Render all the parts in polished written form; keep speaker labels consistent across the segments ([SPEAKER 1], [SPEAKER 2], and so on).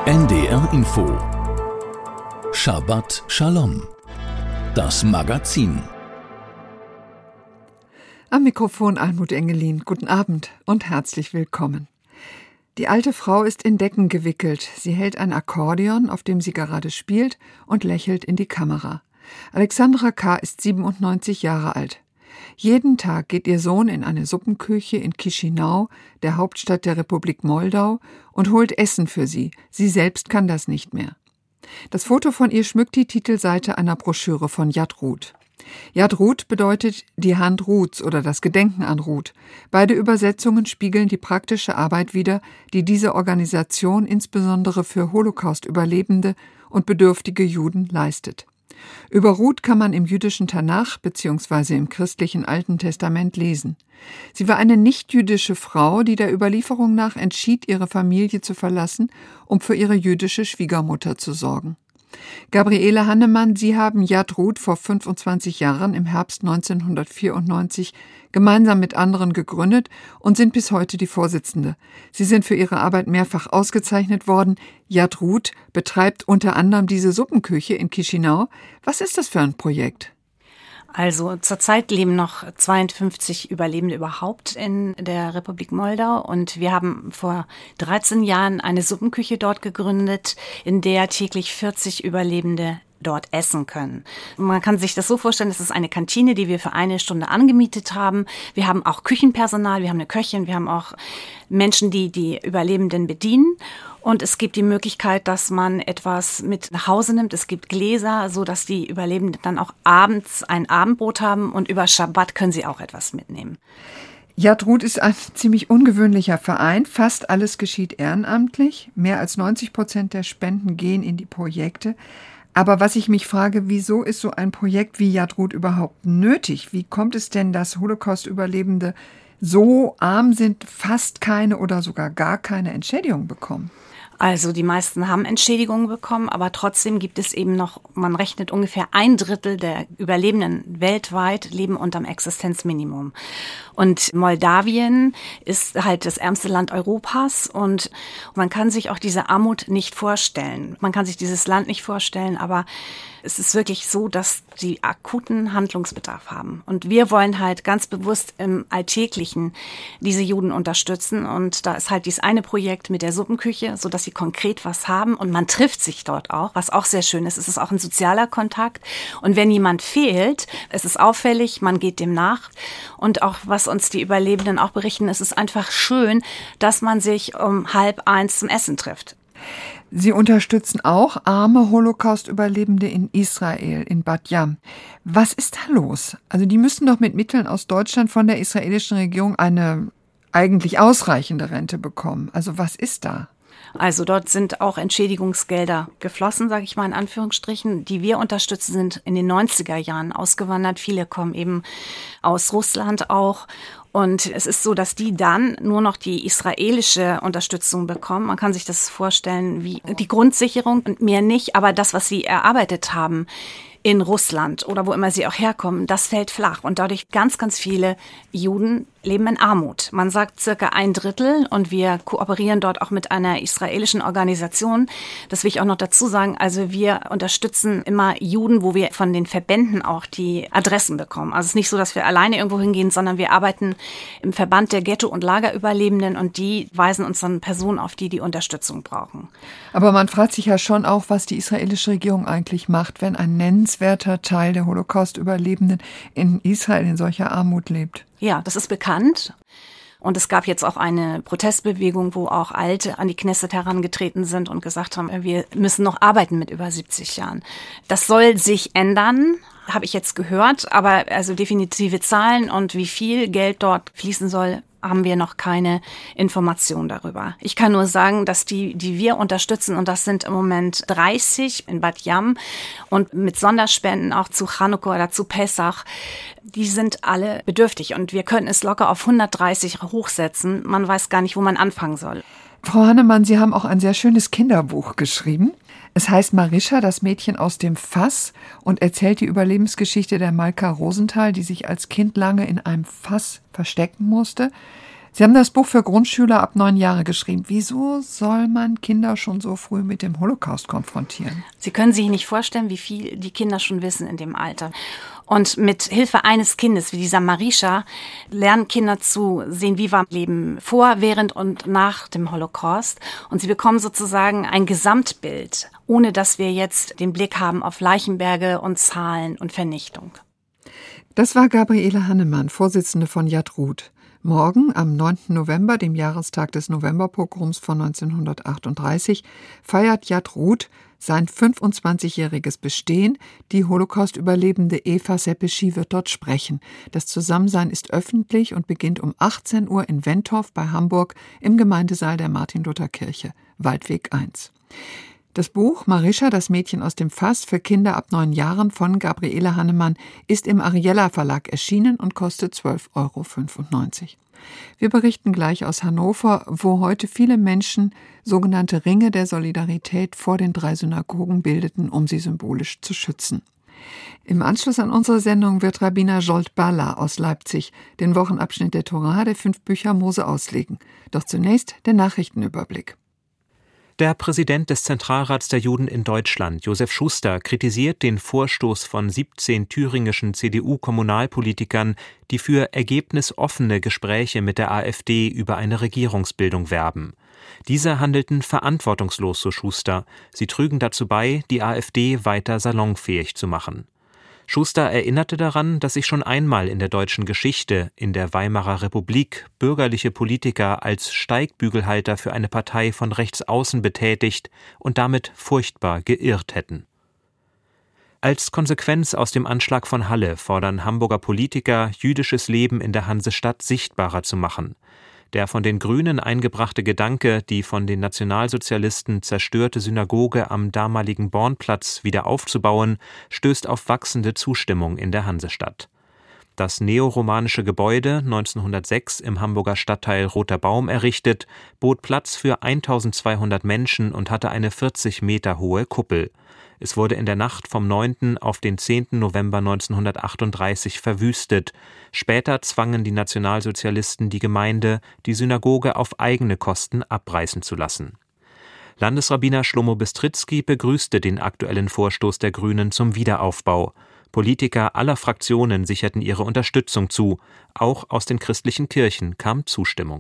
[SPEAKER 1] NDR Info Shabbat Shalom, das Magazin.
[SPEAKER 2] Am Mikrofon Almut Engelin. Guten Abend und herzlich willkommen. Die alte Frau ist in Decken gewickelt. Sie hält ein Akkordeon, auf dem sie gerade spielt, und lächelt in die Kamera. Alexandra K. ist 97 Jahre alt. Jeden Tag geht ihr Sohn in eine Suppenküche in Chișinău, der Hauptstadt der Republik Moldau, und holt Essen für sie. Sie selbst kann das nicht mehr. Das Foto von ihr schmückt die Titelseite einer Broschüre von Yad Ruth. Yad Ruth bedeutet die Hand Ruths oder das Gedenken an Ruth. Beide Übersetzungen spiegeln die praktische Arbeit wider, die diese Organisation insbesondere für Holocaust-Überlebende und bedürftige Juden leistet. Über Ruth kann man im jüdischen Tanach bzw. im christlichen Alten Testament lesen. Sie war eine nichtjüdische Frau, die der Überlieferung nach entschied, ihre Familie zu verlassen, um für ihre jüdische Schwiegermutter zu sorgen. Gabriele Hannemann, Sie haben Yad Ruth vor 25 Jahren im Herbst 1994 gemeinsam mit anderen gegründet und sind bis heute die Vorsitzende. Sie sind für ihre Arbeit mehrfach ausgezeichnet worden. Yad Ruth betreibt unter anderem diese Suppenküche in Chișinău. Was ist das für ein Projekt?
[SPEAKER 3] Also zurzeit leben noch 52 Überlebende überhaupt in der Republik Moldau und wir haben vor 13 Jahren eine Suppenküche dort gegründet, in der täglich 40 Überlebende dort essen können. Man kann sich das so vorstellen, das ist eine Kantine, die wir für eine Stunde angemietet haben. Wir haben auch Küchenpersonal, wir haben eine Köchin, wir haben auch Menschen, die die Überlebenden bedienen. Und es gibt die Möglichkeit, dass man etwas mit nach Hause nimmt. Es gibt Gläser, so dass die Überlebenden dann auch abends ein Abendbrot haben und über Schabbat können sie auch etwas mitnehmen.
[SPEAKER 2] Yad Ruth ist ein ziemlich ungewöhnlicher Verein. Fast alles geschieht ehrenamtlich. Mehr als 90% der Spenden gehen in die Projekte. Aber was ich mich frage, wieso ist so ein Projekt wie Yad Ruth überhaupt nötig? Wie kommt es denn, dass Holocaust-Überlebende so arm sind, fast keine oder sogar gar keine Entschädigung bekommen?
[SPEAKER 3] Also die meisten haben Entschädigungen bekommen, aber trotzdem gibt es eben noch, man rechnet ungefähr 1/3 der Überlebenden weltweit leben unterm Existenzminimum. Und Moldawien ist halt das ärmste Land Europas und man kann sich auch diese Armut nicht vorstellen. Man kann sich dieses Land nicht vorstellen, aber es ist wirklich so, dass sie akuten Handlungsbedarf haben. Und wir wollen halt ganz bewusst im Alltäglichen diese Juden unterstützen. Und da ist halt dieses eine Projekt mit der Suppenküche, so dass sie konkret was haben. Und man trifft sich dort auch, was auch sehr schön ist. Es ist auch ein sozialer Kontakt. Und wenn jemand fehlt, es ist auffällig, man geht dem nach. Und auch was uns die Überlebenden auch berichten, es ist einfach schön, dass man sich um 12:30 zum Essen trifft.
[SPEAKER 2] Sie unterstützen auch arme Holocaust-Überlebende in Israel, in Bat Yam. Was ist da los? Also die müssen doch mit Mitteln aus Deutschland von der israelischen Regierung eine eigentlich ausreichende Rente bekommen. Also was ist da?
[SPEAKER 3] Also dort sind auch Entschädigungsgelder geflossen, sage ich mal in Anführungsstrichen. Die wir unterstützen, sind in den 90er Jahren ausgewandert. Viele kommen eben aus Russland auch. Und es ist so, dass die dann nur noch die israelische Unterstützung bekommen. Man kann sich das vorstellen wie die Grundsicherung und mehr nicht. Aber das, was sie erarbeitet haben in Russland oder wo immer sie auch herkommen, das fällt flach. Und dadurch ganz, ganz viele Juden leben in Armut. Man sagt circa 1/3 und wir kooperieren dort auch mit einer israelischen Organisation. Das will ich auch noch dazu sagen. Also wir unterstützen immer Juden, wo wir von den Verbänden auch die Adressen bekommen. Also es ist nicht so, dass wir alleine irgendwo hingehen, sondern wir arbeiten im Verband der Ghetto- und Lagerüberlebenden und die weisen uns dann Personen auf, die die Unterstützung brauchen.
[SPEAKER 2] Aber man fragt sich ja schon auch, was die israelische Regierung eigentlich macht, wenn ein nennenswerter Teil der Holocaust-Überlebenden in Israel in solcher Armut lebt.
[SPEAKER 3] Ja, das ist bekannt. Und es gab jetzt auch eine Protestbewegung, wo auch Alte an die Knesset herangetreten sind und gesagt haben, wir müssen noch arbeiten mit über 70 Jahren. Das soll sich ändern, habe ich jetzt gehört. Aber also definitive Zahlen und wie viel Geld dort fließen soll, haben wir noch keine Information darüber. Ich kann nur sagen, dass die wir unterstützen, und das sind im Moment 30 in Bat Yam und mit Sonderspenden auch zu Chanukka oder zu Pessach, die sind alle bedürftig und wir können es locker auf 130 hochsetzen. Man weiß gar nicht, wo man anfangen soll.
[SPEAKER 2] Frau Hannemann, Sie haben auch ein sehr schönes Kinderbuch geschrieben. Es heißt Marischa, das Mädchen aus dem Fass, und erzählt die Überlebensgeschichte der Malka Rosenthal, die sich als Kind lange in einem Fass verstecken musste. Sie haben das Buch für Grundschüler ab 9 Jahre geschrieben. Wieso soll man Kinder schon so früh mit dem Holocaust konfrontieren?
[SPEAKER 3] Sie können sich nicht vorstellen, wie viel die Kinder schon wissen in dem Alter. Und mit Hilfe eines Kindes, wie dieser Marisha, lernen Kinder zu sehen, wie war Leben vor, während und nach dem Holocaust. Und sie bekommen sozusagen ein Gesamtbild, ohne dass wir jetzt den Blick haben auf Leichenberge und Zahlen und Vernichtung.
[SPEAKER 2] Das war Gabriele Hannemann, Vorsitzende von Yad Rut. Morgen, am 9. November, dem Jahrestag des Novemberpogroms von 1938, feiert Yad Rut sein 25-jähriges Bestehen. Die Holocaust-Überlebende Eva Seppeschi wird dort sprechen. Das Zusammensein ist öffentlich und beginnt um 18 Uhr in Wentorf bei Hamburg im Gemeindesaal der Martin-Luther-Kirche, Waldweg 1. Das Buch Marisha, das Mädchen aus dem Fass für Kinder ab 9 Jahren von Gabriele Hannemann ist im Ariella Verlag erschienen und kostet 12,95 €. Wir berichten gleich aus Hannover, wo heute viele Menschen sogenannte Ringe der Solidarität vor den 3 Synagogen bildeten, um sie symbolisch zu schützen. Im Anschluss an unsere Sendung wird Rabbiner Zsolt Balla aus Leipzig den Wochenabschnitt der Torah der 5 Bücher Mose auslegen. Doch zunächst der Nachrichtenüberblick.
[SPEAKER 4] Der Präsident des Zentralrats der Juden in Deutschland, Josef Schuster, kritisiert den Vorstoß von 17 thüringischen CDU-Kommunalpolitikern, die für ergebnisoffene Gespräche mit der AfD über eine Regierungsbildung werben. Diese handelten verantwortungslos, so Schuster. Sie trügen dazu bei, die AfD weiter salonfähig zu machen. Schuster erinnerte daran, dass sich schon einmal in der deutschen Geschichte, in der Weimarer Republik, bürgerliche Politiker als Steigbügelhalter für eine Partei von rechts außen betätigt und damit furchtbar geirrt hätten. Als Konsequenz aus dem Anschlag von Halle fordern Hamburger Politiker, jüdisches Leben in der Hansestadt sichtbarer zu machen. Der von den Grünen eingebrachte Gedanke, die von den Nationalsozialisten zerstörte Synagoge am damaligen Bornplatz wieder aufzubauen, stößt auf wachsende Zustimmung in der Hansestadt. Das neoromanische Gebäude, 1906 im Hamburger Stadtteil Roter Baum errichtet, bot Platz für 1200 Menschen und hatte eine 40 Meter hohe Kuppel. Es wurde in der Nacht vom 9. auf den 10. November 1938 verwüstet. Später zwangen die Nationalsozialisten die Gemeinde, die Synagoge auf eigene Kosten abreißen zu lassen. Landesrabbiner Shlomo Bistritzky begrüßte den aktuellen Vorstoß der Grünen zum Wiederaufbau. Politiker aller Fraktionen sicherten ihre Unterstützung zu. Auch aus den christlichen Kirchen kam Zustimmung.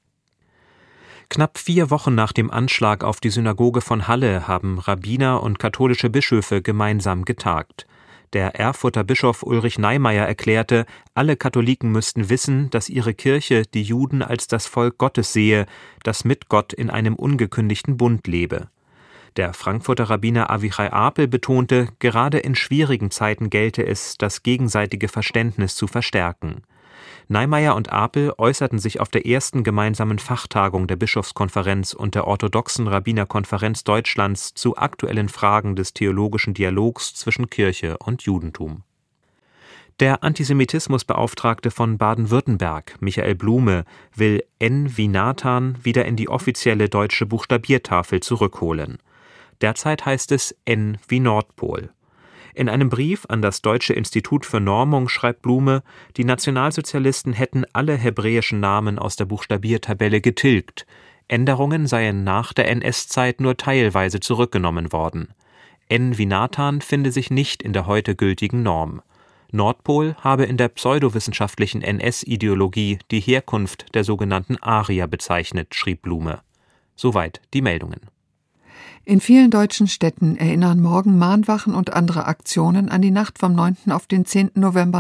[SPEAKER 4] Knapp 4 Wochen nach dem Anschlag auf die Synagoge von Halle haben Rabbiner und katholische Bischöfe gemeinsam getagt. Der Erfurter Bischof Ulrich Neimeyer erklärte, alle Katholiken müssten wissen, dass ihre Kirche die Juden als das Volk Gottes sehe, das mit Gott in einem ungekündigten Bund lebe. Der Frankfurter Rabbiner Avichai Apel betonte, gerade in schwierigen Zeiten gelte es, das gegenseitige Verständnis zu verstärken. Neimeyer und Apel äußerten sich auf der ersten gemeinsamen Fachtagung der Bischofskonferenz und der Orthodoxen Rabbinerkonferenz Deutschlands zu aktuellen Fragen des theologischen Dialogs zwischen Kirche und Judentum. Der Antisemitismusbeauftragte von Baden-Württemberg, Michael Blume, will N wie Nathan wieder in die offizielle deutsche Buchstabiertafel zurückholen. Derzeit heißt es N wie Nordpol. In einem Brief an das Deutsche Institut für Normung schreibt Blume, die Nationalsozialisten hätten alle hebräischen Namen aus der Buchstabiertabelle getilgt. Änderungen seien nach der NS-Zeit nur teilweise zurückgenommen worden. N wie Nathan finde sich nicht in der heute gültigen Norm. Nordpol habe in der pseudowissenschaftlichen NS-Ideologie die Herkunft der sogenannten Arier bezeichnet, schrieb Blume. Soweit die Meldungen.
[SPEAKER 2] In vielen deutschen Städten erinnern morgen Mahnwachen und andere Aktionen an die Nacht vom 9. auf den 10. November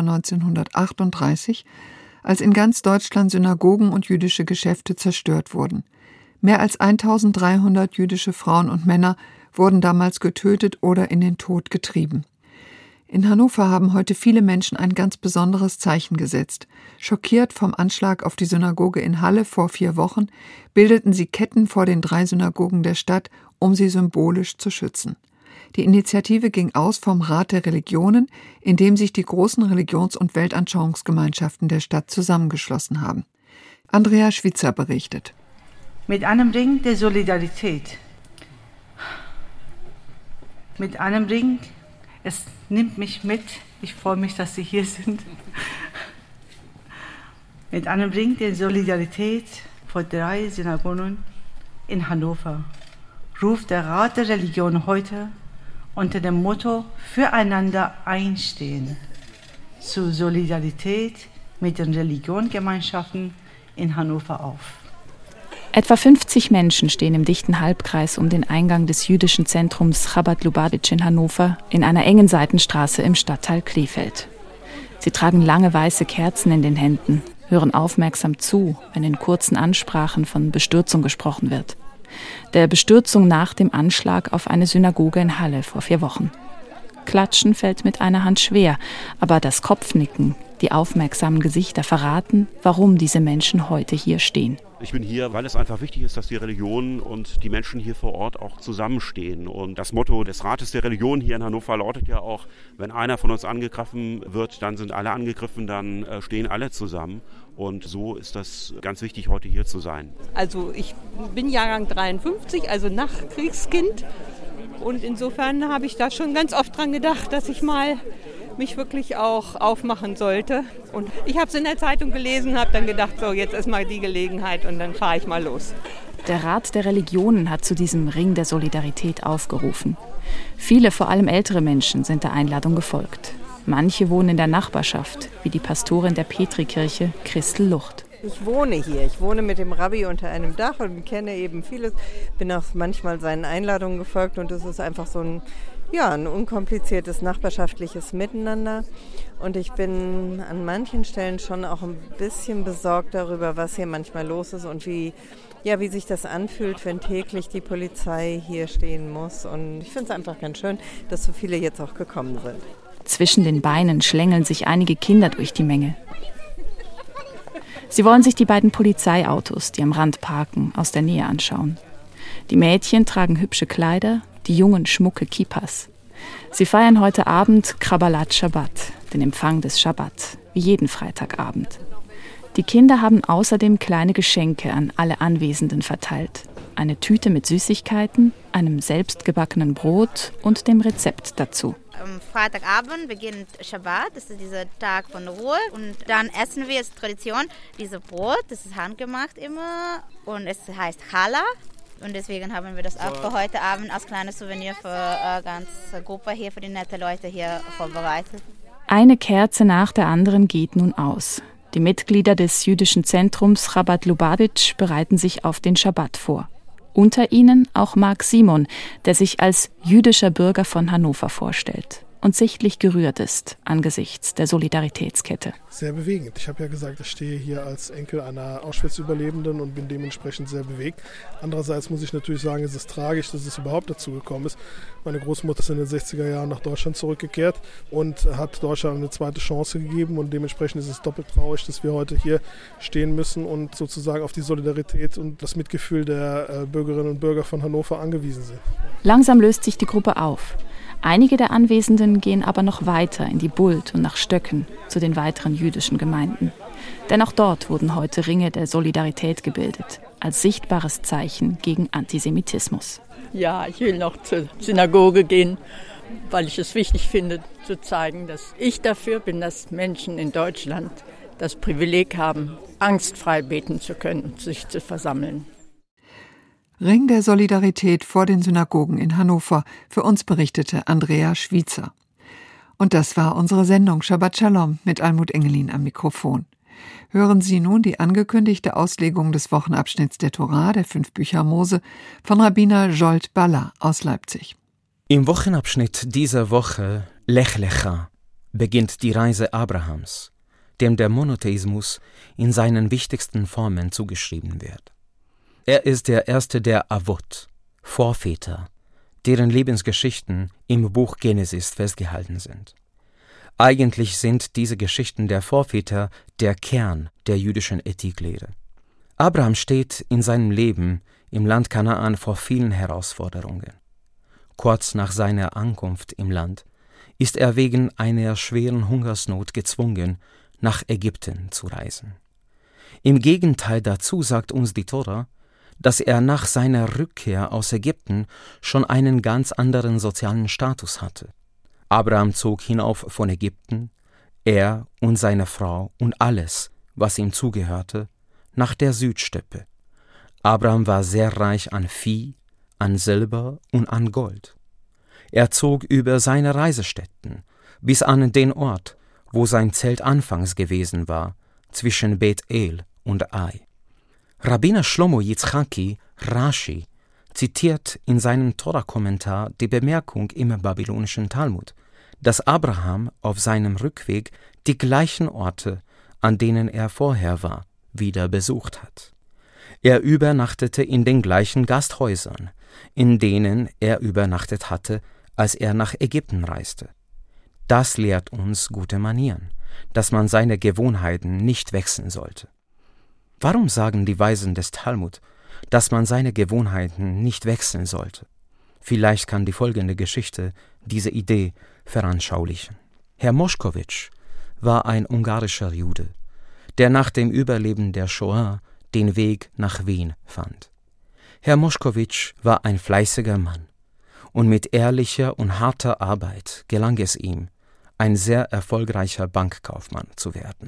[SPEAKER 2] 1938, als in ganz Deutschland Synagogen und jüdische Geschäfte zerstört wurden. Mehr als 1300 jüdische Frauen und Männer wurden damals getötet oder in den Tod getrieben. In Hannover haben heute viele Menschen ein ganz besonderes Zeichen gesetzt. Schockiert vom Anschlag auf die Synagoge in Halle vor 4 Wochen, bildeten sie Ketten vor den 3 Synagogen der Stadt, um sie symbolisch zu schützen. Die Initiative ging aus vom Rat der Religionen, in dem sich die großen Religions- und Weltanschauungsgemeinschaften der Stadt zusammengeschlossen haben. Andrea Schwitzer berichtet.
[SPEAKER 5] Mit einem Ring der Solidarität. Mit einem Ring, es nimmt mich mit. Ich freue mich, dass Sie hier sind. Mit einem Ring der Solidarität vor 3 Synagogen in Hannover ruft der Rat der Religion heute unter dem Motto Füreinander einstehen zur Solidarität mit den Religionsgemeinschaften in Hannover auf.
[SPEAKER 3] Etwa 50 Menschen stehen im dichten Halbkreis um den Eingang des jüdischen Zentrums Chabad Lubavitch in Hannover in einer engen Seitenstraße im Stadtteil Krefeld. Sie tragen lange weiße Kerzen in den Händen, hören aufmerksam zu, wenn in kurzen Ansprachen von Bestürzung gesprochen wird. Der Bestürzung nach dem Anschlag auf eine Synagoge in Halle vor 4 Wochen. Klatschen fällt mit einer Hand schwer, aber das Kopfnicken, die aufmerksamen Gesichter verraten, warum diese Menschen heute hier stehen.
[SPEAKER 6] Ich bin hier, weil es einfach wichtig ist, dass die Religion und die Menschen hier vor Ort auch zusammenstehen. Und das Motto des Rates der Religion hier in Hannover lautet ja auch, wenn einer von uns angegriffen wird, dann sind alle angegriffen, dann stehen alle zusammen. Und so ist das ganz wichtig, heute hier zu sein.
[SPEAKER 7] Also ich bin Jahrgang 53, also Nachkriegskind. Und insofern habe ich da schon ganz oft dran gedacht, dass ich mal mich wirklich auch aufmachen sollte. Und ich habe es in der Zeitung gelesen, habe dann gedacht, so jetzt ist mal die Gelegenheit und dann fahre ich mal los.
[SPEAKER 3] Der Rat der Religionen hat zu diesem Ring der Solidarität aufgerufen. Viele, vor allem ältere Menschen, sind der Einladung gefolgt. Manche wohnen in der Nachbarschaft, wie die Pastorin der Petrikirche, Christel Lucht.
[SPEAKER 8] Ich wohne hier. Ich wohne mit dem Rabbi unter einem Dach und kenne eben vieles. Bin auch manchmal seinen Einladungen gefolgt und es ist einfach so ein unkompliziertes nachbarschaftliches Miteinander. Und ich bin an manchen Stellen schon auch ein bisschen besorgt darüber, was hier manchmal los ist und wie sich das anfühlt, wenn täglich die Polizei hier stehen muss. Und ich finde es einfach ganz schön, dass so viele jetzt auch gekommen sind.
[SPEAKER 3] Zwischen den Beinen schlängeln sich einige Kinder durch die Menge. Sie wollen sich die beiden Polizeiautos, die am Rand parken, aus der Nähe anschauen. Die Mädchen tragen hübsche Kleider, die Jungen schmucke Kippas. Sie feiern heute Abend Kabbalat Shabbat, den Empfang des Schabbat, wie jeden Freitagabend. Die Kinder haben außerdem kleine Geschenke an alle Anwesenden verteilt. Eine Tüte mit Süßigkeiten, einem selbstgebackenen Brot und dem Rezept dazu.
[SPEAKER 9] Am Freitagabend beginnt Schabbat, das ist dieser Tag von Ruhe. Und dann essen wir, als Tradition, dieses Brot, das ist handgemacht immer. Und es heißt Challah. Und deswegen haben wir das auch für heute Abend als kleines Souvenir für die ganze Gruppe hier, für die netten Leute hier vorbereitet.
[SPEAKER 3] Eine Kerze nach der anderen geht nun aus. Die Mitglieder des jüdischen Zentrums Chabad Lubavitch bereiten sich auf den Schabbat vor. Unter ihnen auch Marc Simon, der sich als jüdischer Bürger von Hannover vorstellt und sichtlich gerührt ist angesichts der Solidaritätskette.
[SPEAKER 10] Sehr bewegend. Ich habe ja gesagt, ich stehe hier als Enkel einer Auschwitz-Überlebenden und bin dementsprechend sehr bewegt. Andererseits muss ich natürlich sagen, es ist tragisch, dass es überhaupt dazu gekommen ist. Meine Großmutter ist in den 60er Jahren nach Deutschland zurückgekehrt und hat Deutschland eine zweite Chance gegeben. Und dementsprechend ist es doppelt traurig, dass wir heute hier stehen müssen und sozusagen auf die Solidarität und das Mitgefühl der Bürgerinnen und Bürger von Hannover angewiesen sind.
[SPEAKER 3] Langsam löst sich die Gruppe auf. Einige der Anwesenden gehen aber noch weiter in die Bult und nach Stöcken zu den weiteren jüdischen Gemeinden. Denn auch dort wurden heute Ringe der Solidarität gebildet, als sichtbares Zeichen gegen Antisemitismus.
[SPEAKER 7] Ja, ich will noch zur Synagoge gehen, weil ich es wichtig finde, zu zeigen, dass ich dafür bin, dass Menschen in Deutschland das Privileg haben, angstfrei beten zu können und sich zu versammeln.
[SPEAKER 2] Ring der Solidarität vor den Synagogen in Hannover. Für uns berichtete Andrea Schwiezer. Und das war unsere Sendung Shabbat Shalom mit Almut Engelin am Mikrofon. Hören Sie nun die angekündigte Auslegung des Wochenabschnitts der Torah, der 5 Bücher Mose, von Rabbiner Jolt Balla aus Leipzig.
[SPEAKER 11] Im Wochenabschnitt dieser Woche, Lech Lecha, beginnt die Reise Abrahams, dem der Monotheismus in seinen wichtigsten Formen zugeschrieben wird. Er ist der erste der Avot, Vorväter, deren Lebensgeschichten im Buch Genesis festgehalten sind. Eigentlich sind diese Geschichten der Vorväter der Kern der jüdischen Ethiklehre. Abraham steht in seinem Leben im Land Kanaan vor vielen Herausforderungen. Kurz nach seiner Ankunft im Land ist er wegen einer schweren Hungersnot gezwungen, nach Ägypten zu reisen. Im Gegenteil dazu sagt uns die Tora, dass er nach seiner Rückkehr aus Ägypten schon einen ganz anderen sozialen Status hatte. Abraham zog hinauf von Ägypten, er und seine Frau und alles, was ihm zugehörte, nach der Südsteppe. Abraham war sehr reich an Vieh, an Silber und an Gold. Er zog über seine Reisestätten bis an den Ort, wo sein Zelt anfangs gewesen war, zwischen Bet-El und Ai. Rabbiner Shlomo Yitzchaki, Rashi, zitiert in seinem Tora-Kommentar die Bemerkung im babylonischen Talmud, dass Abraham auf seinem Rückweg die gleichen Orte, an denen er vorher war, wieder besucht hat. Er übernachtete in den gleichen Gasthäusern, in denen er übernachtet hatte, als er nach Ägypten reiste. Das lehrt uns gute Manieren, dass man seine Gewohnheiten nicht wechseln sollte. Warum sagen die Weisen des Talmud, dass man seine Gewohnheiten nicht wechseln sollte? Vielleicht kann die folgende Geschichte diese Idee veranschaulichen. Herr Moschkowitsch war ein ungarischer Jude, der nach dem Überleben der Shoah den Weg nach Wien fand. Herr Moschkowitsch war ein fleißiger Mann, und mit ehrlicher und harter Arbeit gelang es ihm, ein sehr erfolgreicher Bankkaufmann zu werden.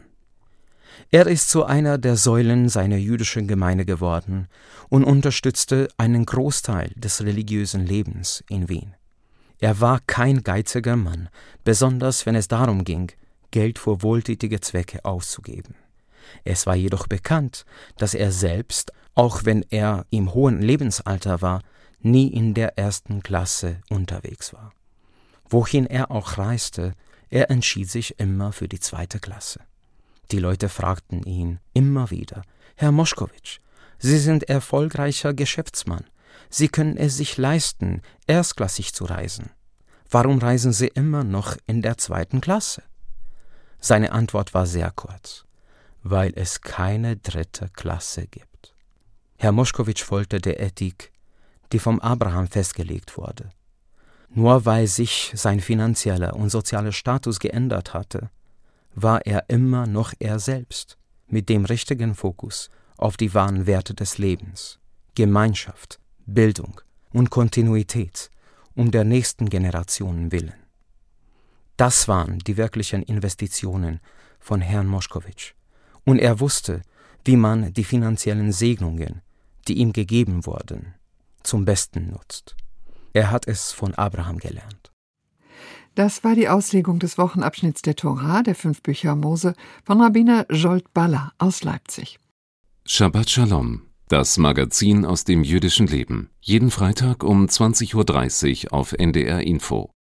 [SPEAKER 11] Er ist zu einer der Säulen seiner jüdischen Gemeinde geworden und unterstützte einen Großteil des religiösen Lebens in Wien. Er war kein geiziger Mann, besonders wenn es darum ging, Geld für wohltätige Zwecke auszugeben. Es war jedoch bekannt, dass er selbst, auch wenn er im hohen Lebensalter war, nie in der 1. Klasse unterwegs war. Wohin er auch reiste, er entschied sich immer für die 2. Klasse. Die Leute fragten ihn immer wieder: Herr Moschkowitsch, Sie sind erfolgreicher Geschäftsmann. Sie können es sich leisten, erstklassig zu reisen. Warum reisen Sie immer noch in der 2. Klasse? Seine Antwort war sehr kurz: Weil es keine 3. Klasse gibt. Herr Moschkowitsch folgte der Ethik, die vom Abraham festgelegt wurde. Nur weil sich sein finanzieller und sozialer Status geändert hatte, war er immer noch er selbst, mit dem richtigen Fokus auf die wahren Werte des Lebens, Gemeinschaft, Bildung und Kontinuität um der nächsten Generationen willen. Das waren die wirklichen Investitionen von Herrn Moschkowitsch, und er wusste, wie man die finanziellen Segnungen, die ihm gegeben wurden, zum Besten nutzt. Er hat es von Abraham gelernt.
[SPEAKER 2] Das war die Auslegung des Wochenabschnitts der Tora, der 5 Bücher Mose, von Rabbiner Zsolt Balla aus Leipzig.
[SPEAKER 1] Shabbat Shalom, das Magazin aus dem jüdischen Leben. Jeden Freitag um 20:30 Uhr auf NDR Info.